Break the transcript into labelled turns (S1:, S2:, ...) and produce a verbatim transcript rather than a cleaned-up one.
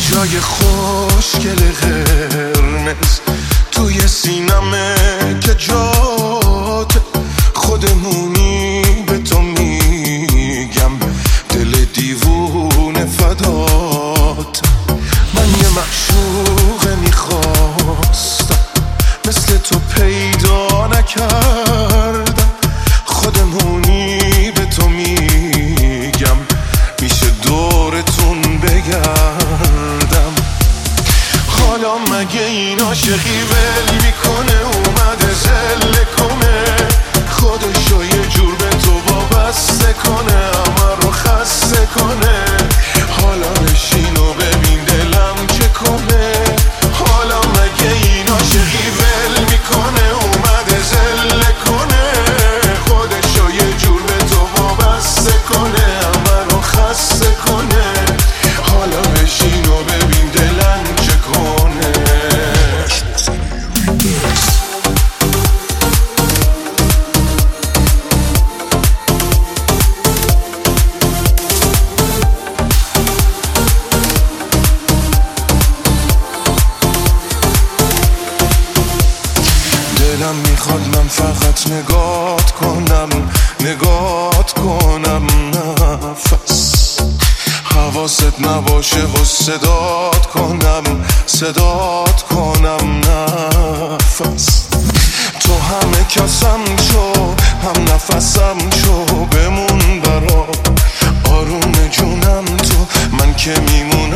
S1: جای خوشگل قرمز توی سینمه که جات خودمونی به تو میگم دل دیوونه فدات. من یه معشوقه میخواستم مثل تو پیدا نکردم، خودمونی به تو میگم میشه دورتون بگردم. حالا مگه این عاشقی ول میکنه اومده زله کنه خودشو یه جور به تو وابسته کنه همه رو خسته کنه. حالا نشین و ببین دلم چه کنه. حالا مگه این عاشقی ول میکنه اومده زله کنه خودشو یه جور به تو وابسته کنه همه رو خسته کنه. حالا بشین و ببین دلم چه کنه. دلم میخواد من فقط نگات کنم نگات کنم نفس حواست نباشه و صدات کنم صدات کنم نفس. تو همه کسم شو هم نفسم شو بمون برا آروم جونم تو من که میمون